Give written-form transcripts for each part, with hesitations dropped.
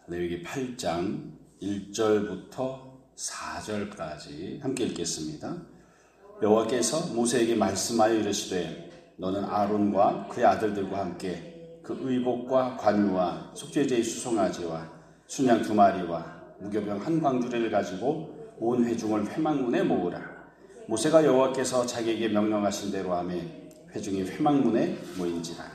레위기 8장 1절부터 4절까지 함께 읽겠습니다. 여호와께서 모세에게 말씀하여 이르시되 너는 아론과 그의 아들들과 함께 그 의복과 관유와 속죄제의 수송아지와 순양 2마리와 무교병 한 광주리를 가지고 온 회중을 회막문에 모으라. 모세가 여호와께서 자기에게 명령하신 대로 하며 회중이 회막문에 모인지라.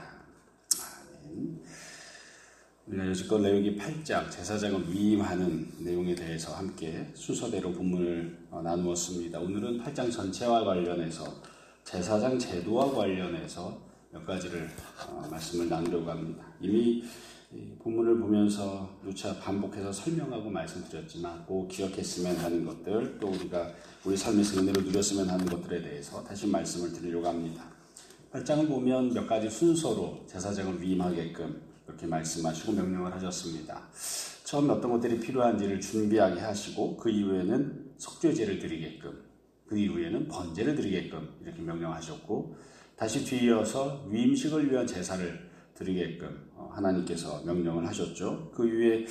우리가 여지껏 레위기 8장 제사장을 위임하는 내용에 대해서 함께 순서대로 본문을 나누었습니다. 오늘은 8장 전체와 관련해서 제사장 제도와 관련해서 몇 가지를 말씀을 나누려고 합니다. 이미 본문을 보면서 누차 반복해서 설명하고 말씀드렸지만 꼭 기억했으면 하는 것들, 또 우리가 우리 삶에서 은혜를 누렸으면 하는 것들에 대해서 다시 말씀을 드리려고 합니다. 8장을 보면 몇 가지 순서로 제사장을 위임하게끔 그렇게 말씀하시고 명령을 하셨습니다. 처음 어떤 것들이 필요한지를 준비하게 하시고 그 이후에는 속죄제를 드리게끔, 그 이후에는 번제를 드리게끔 이렇게 명령하셨고, 다시 뒤이어서 위임식을 위한 제사를 드리게끔 하나님께서 명령을 하셨죠. 그 이후에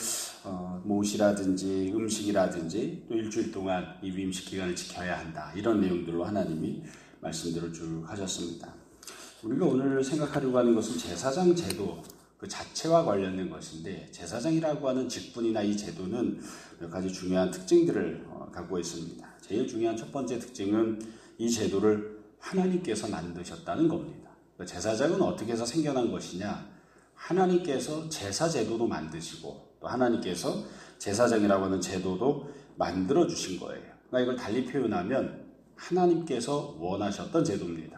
못이라든지 음식이라든지 또 일주일 동안 이 위임식 기간을 지켜야 한다, 이런 내용들로 하나님이 말씀들을 쭉 하셨습니다. 우리가 오늘 생각하려고 하는 것은 제사장 제도 그 자체와 관련된 것인데, 제사장이라고 하는 직분이나 이 제도는 몇 가지 중요한 특징들을 갖고 있습니다. 제일 중요한 첫 번째 특징은 이 제도를 하나님께서 만드셨다는 겁니다. 제사장은 어떻게 해서 생겨난 것이냐? 하나님께서 제사 제도도 만드시고 또 하나님께서 제사장이라고 하는 제도도 만들어 주신 거예요. 그러니까 이걸 달리 표현하면 하나님께서 원하셨던 제도입니다.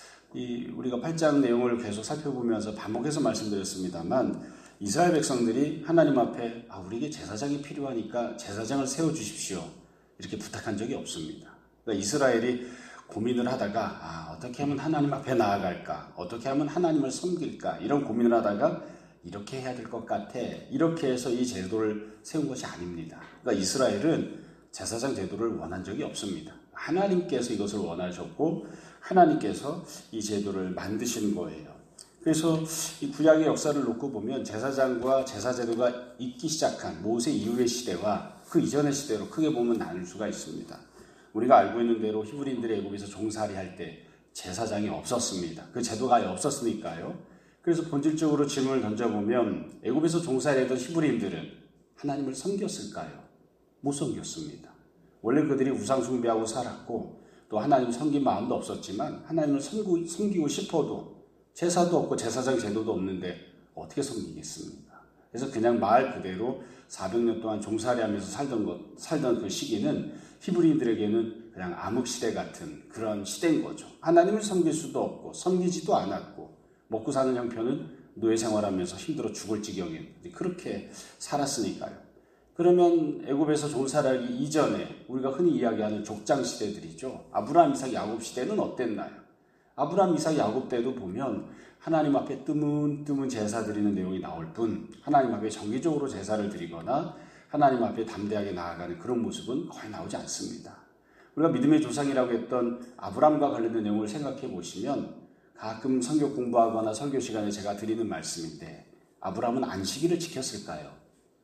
우리가 8장 내용을 계속 살펴보면서 반복해서 말씀드렸습니다만, 이스라엘 백성들이 하나님 앞에 우리에게 제사장이 필요하니까 제사장을 세워주십시오 이렇게 부탁한 적이 없습니다. 그러니까 이스라엘이 고민을 하다가 어떻게 하면 하나님 앞에 나아갈까, 어떻게 하면 하나님을 섬길까, 이런 고민을 하다가 이렇게 해야 될 것 같아, 이렇게 해서 이 제도를 세운 것이 아닙니다. 그러니까 이스라엘은 제사장 제도를 원한 적이 없습니다. 하나님께서 이것을 원하셨고 하나님께서 이 제도를 만드신 거예요. 그래서 이 구약의 역사를 놓고 보면 제사장과 제사제도가 있기 시작한 모세 이후의 시대와 그 이전의 시대로 크게 보면 나눌 수가 있습니다. 우리가 알고 있는 대로 히브리인들이 애굽에서 종살이 할 때 제사장이 없었습니다. 그 제도가 아예 없었으니까요. 그래서 본질적으로 질문을 던져보면, 애굽에서 종살이했던 히브리인들은 하나님을 섬겼을까요? 못 섬겼습니다. 원래 그들이 우상 숭배하고 살았고 또 하나님 섬긴 마음도 없었지만, 하나님을 섬기고 싶어도 제사도 없고 제사장 제도도 없는데 어떻게 섬기겠습니까? 그래서 그냥 말 그대로 400년 동안 종살이하면서 살던 그 시기는 히브리인들에게는 그냥 암흑시대 같은 그런 시대인 거죠. 하나님을 섬길 수도 없고 섬기지도 않았고 먹고 사는 형편은 노예 생활하면서 힘들어 죽을 지경인, 그렇게 살았으니까요. 그러면 애굽에서 종살이하기 이전에 우리가 흔히 이야기하는 족장 시대들이죠. 아브라함, 이삭, 야곱 시대는 어땠나요? 아브라함, 이삭, 야곱 때도 보면 하나님 앞에 뜨문뜨문 제사 드리는 내용이 나올 뿐, 하나님 앞에 정기적으로 제사를 드리거나 하나님 앞에 담대하게 나아가는 그런 모습은 거의 나오지 않습니다. 우리가 믿음의 조상이라고 했던 아브라함과 관련된 내용을 생각해 보시면, 가끔 성경 공부하거나 설교 시간에 제가 드리는 말씀인데, 아브라함은 안식일을 지켰을까요?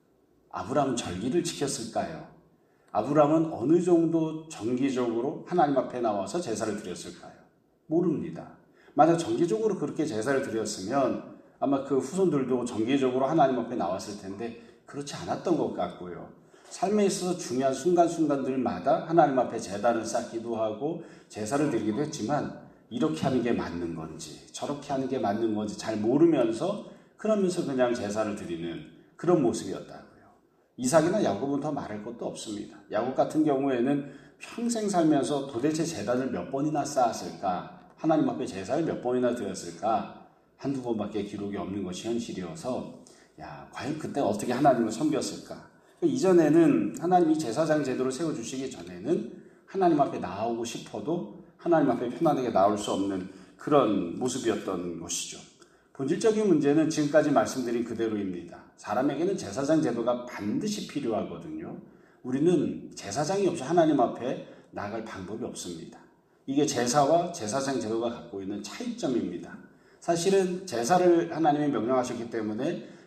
아브라함은 절기를 지켰을까요? 아브라함은 어느 정도 정기적으로 하나님 앞에 나와서 제사를 드렸을까요? 모릅니다. 만약 정기적으로 그렇게 제사를 드렸으면 아마 그 후손들도 정기적으로 하나님 앞에 나왔을 텐데 그렇지 않았던 것 같고요. 삶에 있어서 중요한 순간순간들마다 하나님 앞에 제단을 쌓기도 하고 제사를 드리기도 했지만, 이렇게 하는 게 맞는 건지 저렇게 하는 게 맞는 건지 잘 모르면서, 그러면서 그냥 제사를 드리는 그런 모습이었다고요. 이삭이나 야곱은 더 말할 것도 없습니다. 야곱 같은 경우에는 평생 살면서 도대체 제단을 몇 번이나 쌓았을까, 하나님 앞에 제사를 몇 번이나 드렸을까, 한두 번밖에 기록이 없는 것이 현실이어서 과연 그때 어떻게 하나님을 섬겼을까. 이전에는 하나님이 제사장 제도를 세워주시기 전에는 하나님 앞에 나오고 싶어도 하나님 앞에 편안하게 나올 수 없는 그런 모습이었던 것이죠. 본질적인 문제는 지금까지 말씀드린 그대로입니다. 사람에게는 제사장 제도가 반드시 필요하거든요. 우리는 제사장이 없이 하나님 앞에 나아갈 방법이 없습니다. 이게 제사와 제사장 제도가 갖고 있는 차이점입니다. 사실은 제사를 하나님이 명령하셨기 때문에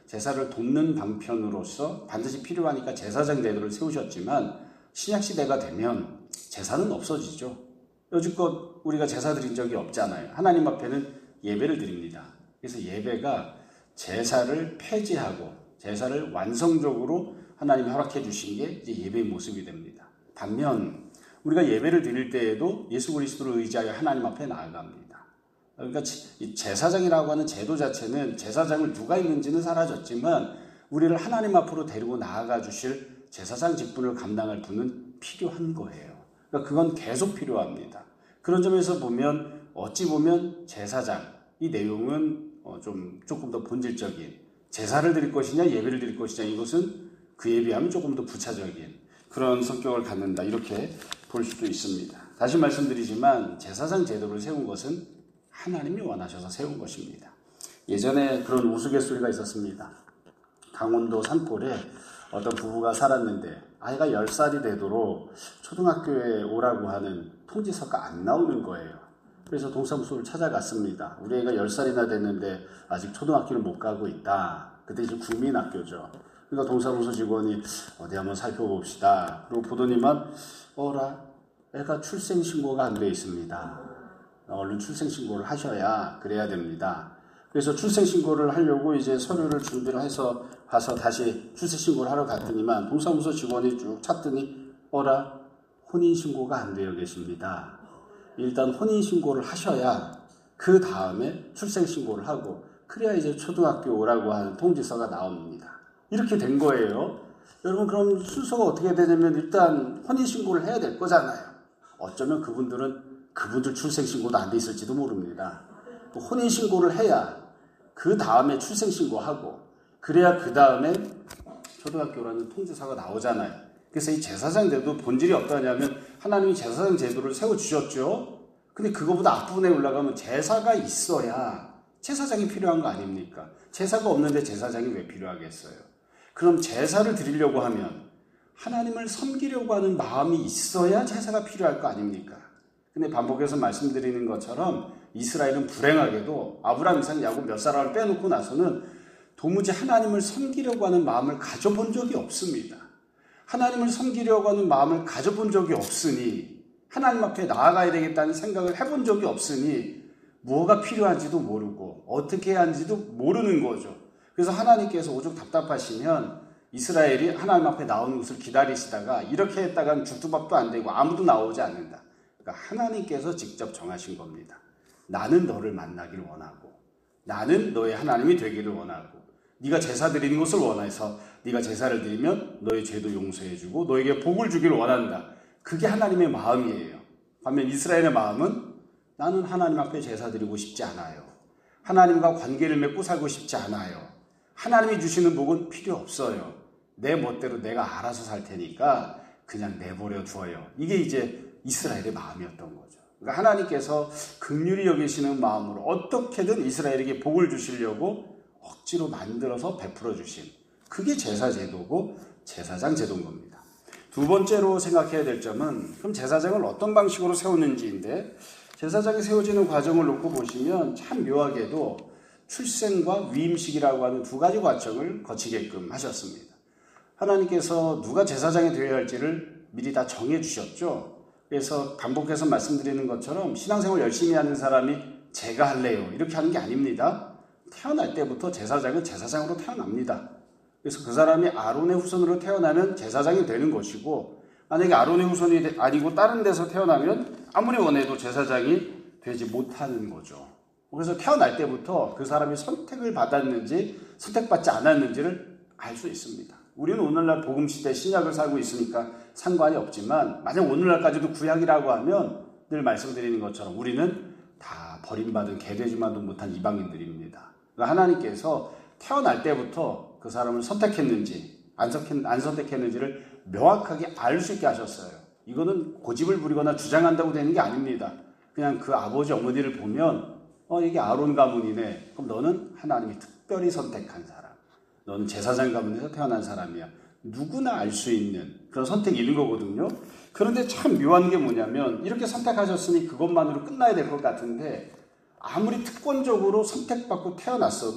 제사를 돕는 방편으로서 반드시 필요하니까 제사장 제도를 세우셨지만 신약시대가 되면 제사는 없어지죠. 여지껏 우리가 제사 드린 적이 없잖아요. 하나님 앞에는 예배를 드립니다. 그래서 예배가 제사를 폐지하고 제사를 완성적으로 하나님이 허락해 주신 게 이제 예배의 모습이 됩니다. 반면 우리가 예배를 드릴 때에도 예수 그리스도를 의지하여 하나님 앞에 나아갑니다. 그러니까 이 제사장이라고 하는 제도 자체는 제사장을 누가 있는지는 사라졌지만 우리를 하나님 앞으로 데리고 나아가 주실 제사장 직분을 감당할 분은 필요한 거예요. 그러니까 그건 계속 필요합니다. 그런 점에서 보면 어찌 보면 제사장 이 내용은 조금 더 본질적인 제사를 드릴 것이냐 예배를 드릴 것이냐 이것은 그에 비하면 조금 더 부차적인 그런 성격을 갖는다 이렇게 볼 수도 있습니다. 다시 말씀드리지만 제사장 제도를 세운 것은 하나님이 원하셔서 세운 것입니다. 예전에 그런 우스갯소리가 있었습니다. 강원도 산골에 어떤 부부가 살았는데 아이가 10살이 되도록 초등학교에 오라고 하는 통지서가 안 나오는 거예요. 그래서 동사무소를 찾아갔습니다. 우리 애가 10살이나 됐는데 아직 초등학교를 못 가고 있다. 그때 이제 국민학교죠. 그러니까 동사무소 직원이 어디 한번 살펴봅시다. 그리고 보더니만 애가 출생신고가 안 돼 있습니다. 얼른 출생신고를 하셔야 그래야 됩니다. 그래서 출생신고를 하려고 이제 서류를 준비를 해서 가서 다시 출생신고를 하러 갔더니만 동사무소 직원이 쭉 찾더니 혼인신고가 안 되어 계십니다. 일단 혼인신고를 하셔야 그 다음에 출생신고를 하고 그래야 이제 초등학교 오라고 하는 통지서가 나옵니다. 이렇게 된 거예요. 여러분 그럼 순서가 어떻게 되냐면 일단 혼인신고를 해야 될 거잖아요. 어쩌면 그분들 출생신고도 안 돼 있을지도 모릅니다. 혼인신고를 해야 그 다음에 출생신고하고 그래야 그 다음에 초등학교라는 통지서가 나오잖아요. 그래서 이 제사장 제도 본질이 어떠냐면 하나님이 제사장 제도를 세워주셨죠. 근데 그거보다 앞부분에 올라가면 제사가 있어야 제사장이 필요한 거 아닙니까? 제사가 없는데 제사장이 왜 필요하겠어요? 그럼 제사를 드리려고 하면 하나님을 섬기려고 하는 마음이 있어야 제사가 필요할 거 아닙니까? 근데 반복해서 말씀드리는 것처럼 이스라엘은 불행하게도 아브라함, 이삭, 야곱 몇 사람을 빼놓고 나서는 도무지 하나님을 섬기려고 하는 마음을 가져본 적이 없습니다. 하나님을 섬기려고 하는 마음을 가져본 적이 없으니 하나님 앞에 나아가야 되겠다는 생각을 해본 적이 없으니 뭐가 필요한지도 모르고 어떻게 해야 하는지도 모르는 거죠. 그래서 하나님께서 오죽 답답하시면 이스라엘이 하나님 앞에 나오는 것을 기다리시다가 이렇게 했다간 죽도 밥도 안 되고 아무도 나오지 않는다. 그러니까 하나님께서 직접 정하신 겁니다. 나는 너를 만나기를 원하고 나는 너의 하나님이 되기를 원하고 네가 제사 드리는 것을 원해서 네가 제사를 드리면 너의 죄도 용서해주고 너에게 복을 주기를 원한다. 그게 하나님의 마음이에요. 반면 이스라엘의 마음은 나는 하나님 앞에 제사 드리고 싶지 않아요. 하나님과 관계를 맺고 살고 싶지 않아요. 하나님이 주시는 복은 필요 없어요. 내 멋대로 내가 알아서 살 테니까 그냥 내버려 두어요. 이게 이제 이스라엘의 마음이었던 거죠. 그러니까 하나님께서 긍휼히 여기시는 마음으로 어떻게든 이스라엘에게 복을 주시려고 억지로 만들어서 베풀어 주신 그게 제사 제도고 제사장 제도인 겁니다. 두 번째로 생각해야 될 점은 그럼 제사장을 어떤 방식으로 세우는지인데 제사장이 세워지는 과정을 놓고 보시면 참 묘하게도 출생과 위임식이라고 하는 두 가지 과정을 거치게끔 하셨습니다. 하나님께서 누가 제사장이 되어야 할지를 미리 다 정해 주셨죠. 그래서 반복해서 말씀드리는 것처럼 신앙생활 열심히 하는 사람이 제가 할래요 이렇게 하는 게 아닙니다. 태어날 때부터 제사장은 제사장으로 태어납니다. 그래서 그 사람이 아론의 후손으로 태어나면 제사장이 되는 것이고 만약에 아론의 후손이 아니고 다른 데서 태어나면 아무리 원해도 제사장이 되지 못하는 거죠. 그래서 태어날 때부터 그 사람이 선택을 받았는지 선택받지 않았는지를 알 수 있습니다. 우리는 오늘날 복음시대 신약을 살고 있으니까 상관이 없지만 만약 오늘날까지도 구약이라고 하면 늘 말씀드리는 것처럼 우리는 다 버림받은 개되지만도 못한 이방인들입니다. 그러니까 하나님께서 태어날 때부터 그 사람을 선택했는지 안 선택했는지를 명확하게 알 수 있게 하셨어요. 이거는 고집을 부리거나 주장한다고 되는 게 아닙니다. 그냥 그 아버지 어머니를 보면 이게 아론 가문이네. 그럼 너는 하나님이 특별히 선택한 사람. 너는 제사장 가문에서 태어난 사람이야. 누구나 알 수 있는 그런 선택이 있는 거거든요. 그런데 참 묘한 게 뭐냐면 이렇게 선택하셨으니 그것만으로 끝나야 될 것 같은데 아무리 특권적으로 선택받고 태어났어도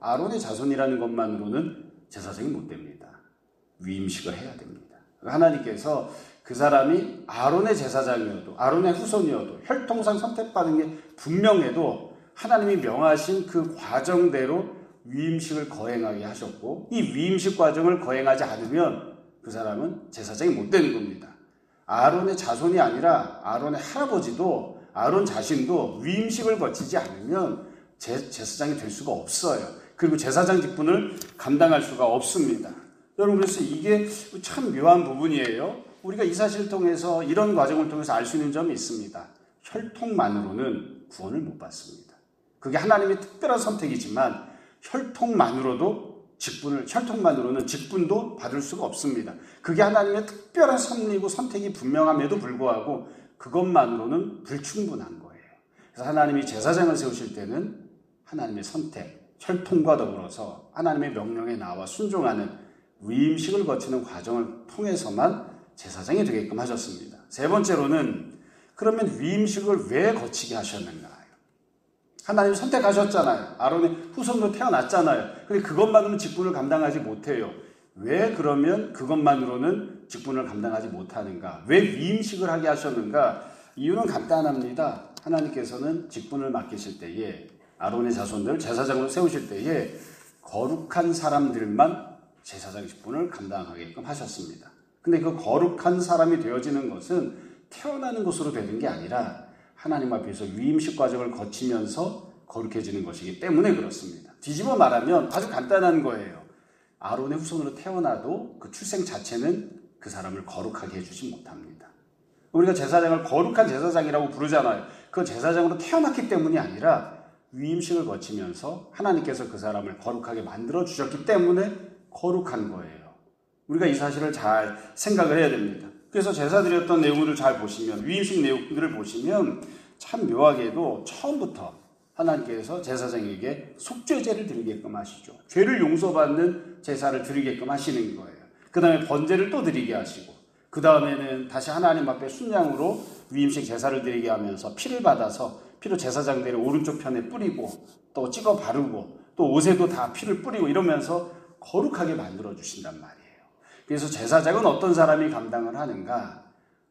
아론의 자손이라는 것만으로는 제사장이 못 됩니다. 위임식을 해야 됩니다. 하나님께서 그 사람이 아론의 제사장이어도 아론의 후손이어도 혈통상 선택받은 게 분명해도 하나님이 명하신 그 과정대로 위임식을 거행하게 하셨고 이 위임식 과정을 거행하지 않으면 그 사람은 제사장이 못 되는 겁니다. 아론의 자손이 아니라 아론의 할아버지도 아론 자신도 위임식을 거치지 않으면 제사장이 될 수가 없어요. 그리고 제사장 직분을 감당할 수가 없습니다. 여러분 그래서 이게 참 묘한 부분이에요. 우리가 이 사실을 통해서 이런 과정을 통해서 알 수 있는 점이 있습니다. 혈통만으로는 구원을 못 받습니다. 그게 하나님의 특별한 선택이지만 혈통만으로는 직분도 받을 수가 없습니다. 그게 하나님의 특별한 섭리고 선택이 분명함에도 불구하고 그것만으로는 불충분한 거예요. 그래서 하나님이 제사장을 세우실 때는 하나님의 선택, 혈통과 더불어서 하나님의 명령에 나와 순종하는 위임식을 거치는 과정을 통해서만 제사장이 되게끔 하셨습니다. 세 번째로는 그러면 위임식을 왜 거치게 하셨는가? 하나님 선택하셨잖아요. 아론의 후손도 태어났잖아요. 근데 그것만으로는 직분을 감당하지 못해요. 왜 그러면 그것만으로는 직분을 감당하지 못하는가? 왜 위임식을 하게 하셨는가? 이유는 간단합니다. 하나님께서는 직분을 맡기실 때에 아론의 자손들 제사장으로 세우실 때에 거룩한 사람들만 제사장 직분을 감당하게끔 하셨습니다. 근데 그 거룩한 사람이 되어지는 것은 태어나는 것으로 되는 게 아니라 하나님 앞에서 위임식 과정을 거치면서 거룩해지는 것이기 때문에 그렇습니다. 뒤집어 말하면 아주 간단한 거예요. 아론의 후손으로 태어나도 그 출생 자체는 그 사람을 거룩하게 해주지 못합니다. 우리가 제사장을 거룩한 제사장이라고 부르잖아요. 그 제사장으로 태어났기 때문이 아니라 위임식을 거치면서 하나님께서 그 사람을 거룩하게 만들어 주셨기 때문에 거룩한 거예요. 우리가 이 사실을 잘 생각을 해야 됩니다. 그래서 제사 드렸던 내용들을 잘 보시면 위임식 내용들을 보시면 참 묘하게도 처음부터 하나님께서 제사장에게 속죄제를 드리게끔 하시죠. 죄를 용서받는 제사를 드리게끔 하시는 거예요. 그 다음에 번제를 또 드리게 하시고 그 다음에는 다시 하나님 앞에 순양으로 위임식 제사를 드리게 하면서 피를 받아서 피로 제사장들의 오른쪽 편에 뿌리고 또 찍어 바르고 또 옷에도 다 피를 뿌리고 이러면서 거룩하게 만들어 주신단 말이에요. 그래서 제사장은 어떤 사람이 감당을 하는가?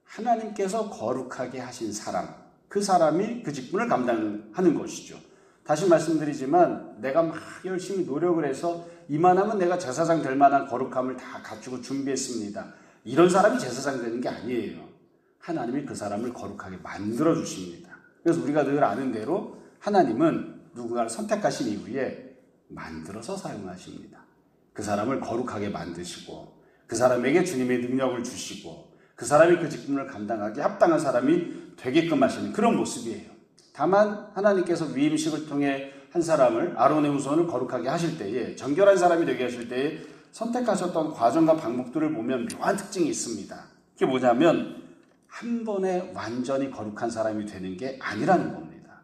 하나님께서 거룩하게 하신 사람, 그 사람이 그 직분을 감당하는 것이죠. 다시 말씀드리지만 내가 막 열심히 노력을 해서 이만하면 내가 제사장 될 만한 거룩함을 다 갖추고 준비했습니다. 이런 사람이 제사장 되는 게 아니에요. 하나님이 그 사람을 거룩하게 만들어 주십니다. 그래서 우리가 늘 아는 대로 하나님은 누군가를 선택하신 이후에 만들어서 사용하십니다. 그 사람을 거룩하게 만드시고 그 사람에게 주님의 능력을 주시고 그 사람이 그 직분을 감당하기 합당한 사람이 되게끔 하시는 그런 모습이에요. 다만 하나님께서 위임식을 통해 한 사람을 아론의 후손을 거룩하게 하실 때에 정결한 사람이 되게 하실 때에 선택하셨던 과정과 방법들을 보면 묘한 특징이 있습니다. 그게 뭐냐면 한 번에 완전히 거룩한 사람이 되는 게 아니라는 겁니다.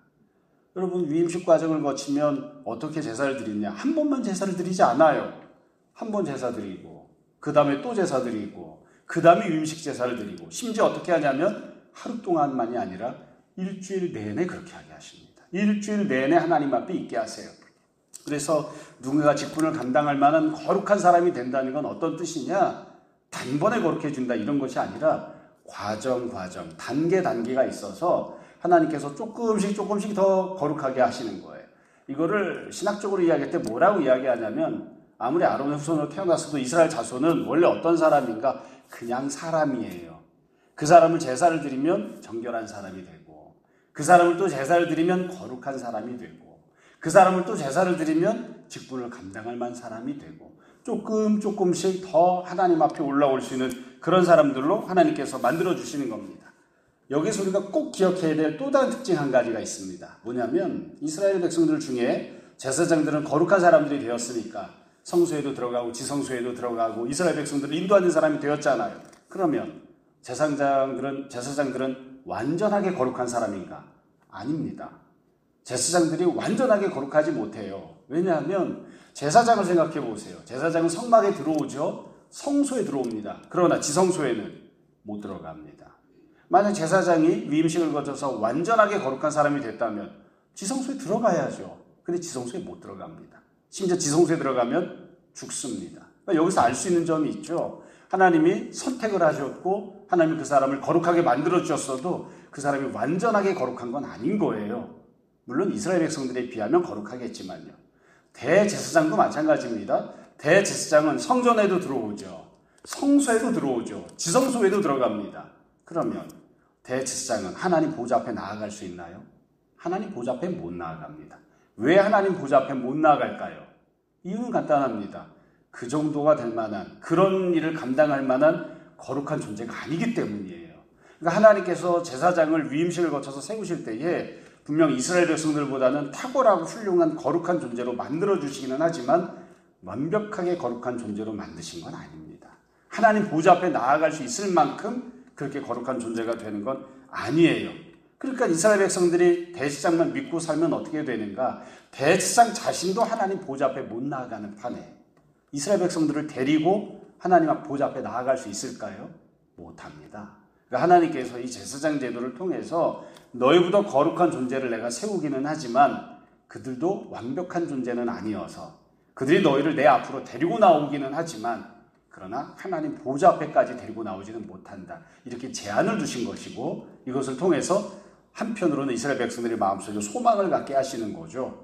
여러분 위임식 과정을 거치면 어떻게 제사를 드리냐? 한 번만 제사를 드리지 않아요. 한 번 제사 드리고 그 다음에 또 제사 드리고 그 다음에 위임식 제사를 드리고 심지어 어떻게 하냐면 하루 동안만이 아니라 일주일 내내 그렇게 하게 하십니다. 일주일 내내 하나님 앞에 있게 하세요. 그래서 누군가 직분을 감당할 만한 거룩한 사람이 된다는 건 어떤 뜻이냐? 단번에 거룩해 준다 이런 것이 아니라 과정 단계가 있어서 하나님께서 조금씩 더 거룩하게 하시는 거예요. 이거를 신학적으로 이야기할 때 뭐라고 이야기하냐면 아무리 아론의 후손으로 태어났어도 이스라엘 자손은 원래 어떤 사람인가? 그냥 사람이에요. 그 사람을 제사를 드리면 정결한 사람이 되고 그 사람을 또 제사를 드리면 거룩한 사람이 되고 그 사람을 또 제사를 드리면 직분을 감당할 만한 사람이 되고 조금씩 더 하나님 앞에 올라올 수 있는 그런 사람들로 하나님께서 만들어주시는 겁니다. 여기서 우리가 꼭 기억해야 될 또 다른 특징 한 가지가 있습니다. 뭐냐면 이스라엘 백성들 중에 제사장들은 거룩한 사람들이 되었으니까 성소에도 들어가고 지성소에도 들어가고 이스라엘 백성들을 인도하는 사람이 되었잖아요. 그러면 제사장들은 완전하게 거룩한 사람인가? 아닙니다. 제사장들이 완전하게 거룩하지 못해요. 왜냐하면 제사장을 생각해 보세요. 제사장은 성막에 들어오죠. 성소에 들어옵니다. 그러나 지성소에는 못 들어갑니다. 만약 제사장이 위임식을 거쳐서 완전하게 거룩한 사람이 됐다면 지성소에 들어가야죠. 근데 지성소에 못 들어갑니다. 심지어 지성소에 들어가면 죽습니다. 그러니까 여기서 알 수 있는 점이 있죠. 하나님이 선택을 하셨고 하나님이 그 사람을 거룩하게 만들어 주셨어도 그 사람이 완전하게 거룩한 건 아닌 거예요. 물론 이스라엘 백성들에 비하면 거룩하겠지만요. 대제사장도 마찬가지입니다. 대제사장은 성전에도 들어오죠. 성소에도 들어오죠. 지성소에도 들어갑니다. 그러면 대제사장은 하나님 보좌 앞에 나아갈 수 있나요? 하나님 보좌 앞에 못 나아갑니다. 왜 하나님 보좌 앞에 못 나아갈까요? 이유는 간단합니다. 그 정도가 될 만한, 그런 일을 감당할 만한 거룩한 존재가 아니기 때문이에요. 그러니까 하나님께서 제사장을 위임식을 거쳐서 세우실 때에 분명 이스라엘 백성들보다는 탁월하고 훌륭한 거룩한 존재로 만들어주시기는 하지만 완벽하게 거룩한 존재로 만드신 건 아닙니다. 하나님 보좌 앞에 나아갈 수 있을 만큼 그렇게 거룩한 존재가 되는 건 아니에요. 그러니까 이스라엘 백성들이 대제사장만 믿고 살면 어떻게 되는가? 대제사장 자신도 하나님 보좌 앞에 못 나아가는 판에 이스라엘 백성들을 데리고 하나님 보좌 앞에 나아갈 수 있을까요? 못합니다. 그러니까 하나님께서 이 제사장 제도를 통해서 너희보다 거룩한 존재를 내가 세우기는 하지만 그들도 완벽한 존재는 아니어서 그들이 너희를 내 앞으로 데리고 나오기는 하지만 그러나 하나님 보좌 앞에까지 데리고 나오지는 못한다. 이렇게 제한을 두신 것이고 이것을 통해서 한편으로는 이스라엘 백성들의 마음속에 소망을 갖게 하시는 거죠.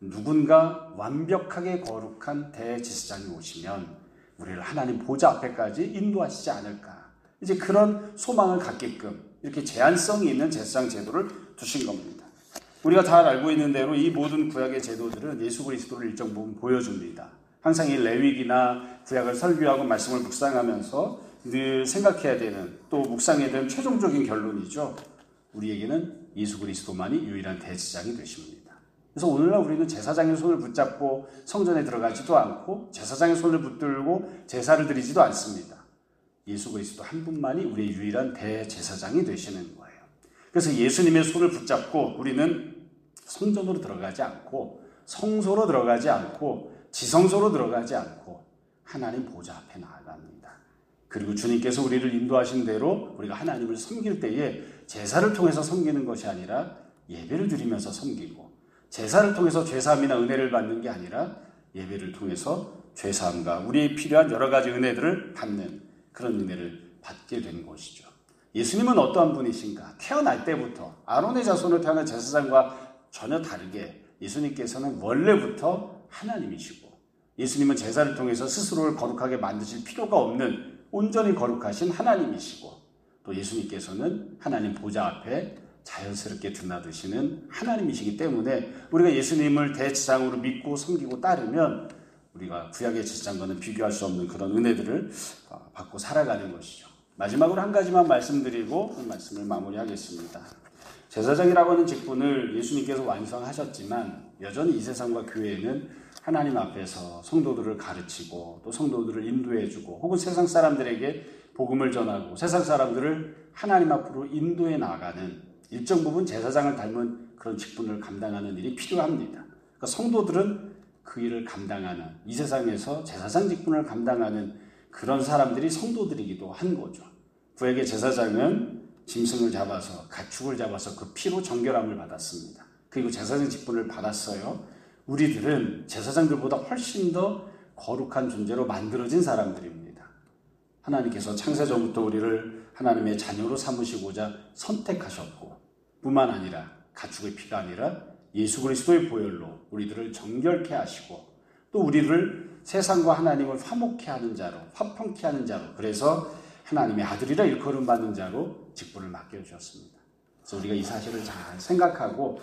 누군가 완벽하게 거룩한 대제사장이 오시면 우리를 하나님 보좌 앞에까지 인도하시지 않을까. 이제 그런 소망을 갖게끔 이렇게 제한성이 있는 제사장 제도를 두신 겁니다. 우리가 잘 알고 있는 대로 이 모든 구약의 제도들은 예수 그리스도를 일정 부분 보여줍니다. 항상 이 레위기나 구약을 설교하고 말씀을 묵상하면서 늘 생각해야 되는 또 묵상해야 되는 최종적인 결론이죠. 우리에게는 예수 그리스도만이 유일한 대제사장이 되십니다. 그래서 오늘날 우리는 제사장의 손을 붙잡고 성전에 들어가지도 않고 제사장의 손을 붙들고 제사를 드리지도 않습니다. 예수 그리스도 한 분만이 우리의 유일한 대제사장이 되시는 거예요. 그래서 예수님의 손을 붙잡고 우리는 성전으로 들어가지 않고 성소로 들어가지 않고 지성소로 들어가지 않고 하나님 보좌 앞에 나아갑니다. 그리고 주님께서 우리를 인도하신 대로 우리가 하나님을 섬길 때에 제사를 통해서 섬기는 것이 아니라 예배를 드리면서 섬기고 제사를 통해서 죄사함이나 은혜를 받는 게 아니라 예배를 통해서 죄사함과 우리의 필요한 여러 가지 은혜들을 받는 그런 은혜를 받게 된 것이죠. 예수님은 어떠한 분이신가? 태어날 때부터 아론의 자손으로 태어난 제사장과 전혀 다르게 예수님께서는 원래부터 하나님이시고 예수님은 제사를 통해서 스스로를 거룩하게 만드실 필요가 없는 온전히 거룩하신 하나님이시고 또 예수님께서는 하나님 보좌 앞에 자연스럽게 드나드시는 하나님이시기 때문에 우리가 예수님을 대제사장으로 믿고 섬기고 따르면 우리가 구약의 제사장과는 비교할 수 없는 그런 은혜들을 받고 살아가는 것이죠. 마지막으로 한 가지만 말씀드리고 그 말씀을 마무리하겠습니다. 제사장이라고 하는 직분을 예수님께서 완성하셨지만 여전히 이 세상과 교회는 하나님 앞에서 성도들을 가르치고 또 성도들을 인도해주고 혹은 세상 사람들에게 복음을 전하고 세상 사람들을 하나님 앞으로 인도해 나가는 일정 부분 제사장을 닮은 그런 직분을 감당하는 일이 필요합니다. 그러니까 성도들은 그 일을 감당하는 이 세상에서 제사장 직분을 감당하는 그런 사람들이 성도들이기도 한 거죠. 구약의 제사장은 짐승을 잡아서 가축을 잡아서 그 피로 정결함을 받았습니다. 그리고 제사장 직분을 받았어요. 우리들은 제사장들보다 훨씬 더 거룩한 존재로 만들어진 사람들입니다. 하나님께서 창세전부터 우리를 하나님의 자녀로 삼으시고자 선택하셨고 뿐만 아니라 가축의 피가 아니라 예수 그리스도의 보혈로 우리들을 정결케 하시고 또 우리를 세상과 하나님을 화목케 하는 자로 화평케 하는 자로 그래서 하나님의 아들이라 일컬음 받는 자로 직분을 맡겨주셨습니다. 그래서 우리가 이 사실을 잘 생각하고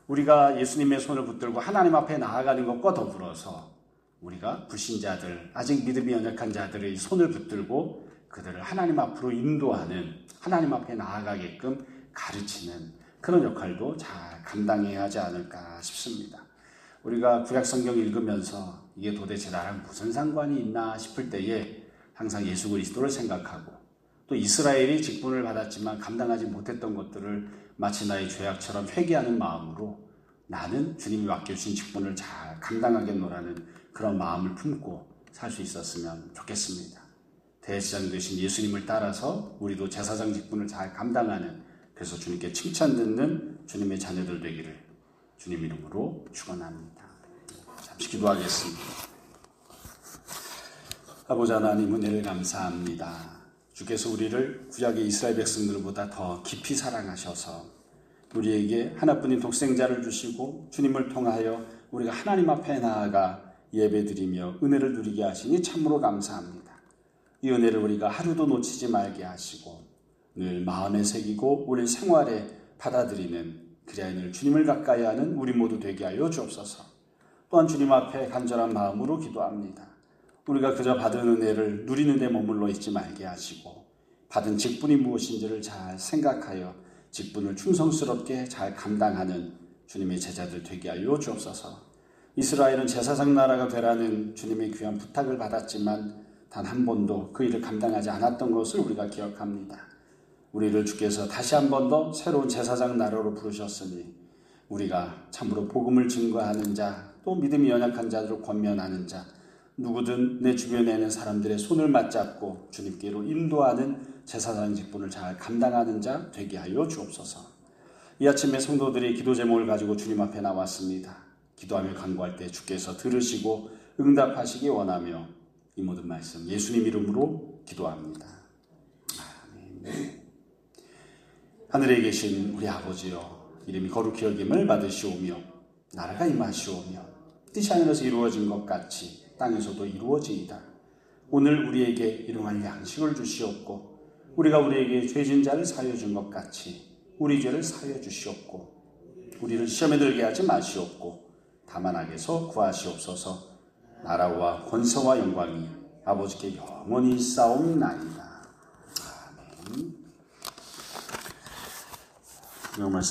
우리가 예수님의 손을 붙들고 하나님 앞에 나아가는 것과 더불어서 우리가 불신자들 아직 믿음이 연약한 자들의 손을 붙들고 그들을 하나님 앞으로 인도하는 하나님 앞에 나아가게끔 가르치는 그런 역할도 잘 감당해야 하지 않을까 싶습니다. 우리가 구약 성경 읽으면서 이게 도대체 나랑 무슨 상관이 있나 싶을 때에 항상 예수 그리스도를 생각하고 또 이스라엘이 직분을 받았지만 감당하지 못했던 것들을 마치 나의 죄악처럼 회개하는 마음으로 나는 주님이 맡겨주신 직분을 잘 감당하겠노라는 그런 마음을 품고 살 수 있었으면 좋겠습니다. 대제사장 되신 예수님을 따라서 우리도 제사장 직분을 잘 감당하는 그래서 주님께 칭찬 듣는 주님의 자녀들 되기를 주님 이름으로 축원합니다. 잠시 기도하겠습니다. 아버지 하나님, 은혜를 감사합니다. 주께서 우리를 구약의 이스라엘 백성들보다 더 깊이 사랑하셔서 우리에게 하나뿐인 독생자를 주시고 주님을 통하여 우리가 하나님 앞에 나아가 예배드리며 은혜를 누리게 하시니 참으로 감사합니다. 이 은혜를 우리가 하루도 놓치지 말게 하시고 늘 마음에 새기고 우리 생활에 받아들이는, 그래야 늘 주님을 가까이 하는 우리 모두 되게 하여 주옵소서. 또한 주님 앞에 간절한 마음으로 기도합니다. 우리가 그저 받은 은혜를 누리는 데 머물러 있지 말게 하시고 받은 직분이 무엇인지를 잘 생각하여 직분을 충성스럽게 잘 감당하는 주님의 제자들 되게 하여 주옵소서. 이스라엘은 제사장 나라가 되라는 주님의 귀한 부탁을 받았지만 단 한 번도 그 일을 감당하지 않았던 것을 우리가 기억합니다. 우리를 주께서 다시 한 번 더 새로운 제사장 나라로 부르셨으니 우리가 참으로 복음을 증거하는 자, 또 믿음이 연약한 자들을 권면하는 자, 누구든 내 주변에 있는 사람들의 손을 맞잡고 주님께로 인도하는 제사장 직분을 잘 감당하는 자 되게 하여 주옵소서. 이 아침에 성도들이 기도 제목을 가지고 주님 앞에 나왔습니다. 기도하며 간구할 때 주께서 들으시고 응답하시기 원하며 이 모든 말씀 예수님 이름으로 기도합니다. 아멘. 하늘에 계신 우리 아버지여, 이름이 거룩히 여김을 받으시오며 나라가 임하시오며 뜻이 하늘에서 이루어진 것 같이 땅에서도 이루어지이다. 오늘 우리에게 일용할 양식을 주시옵고 우리가 우리에게 죄진 자를 사하여 준 것 같이 우리 죄를 사하여 주시옵고 우리를 시험에 들게 하지 마시옵고 다만 악에서 구하시옵소서. 나라와 권세와 영광이 아버지께 영원히 있사옵나이다. 아멘.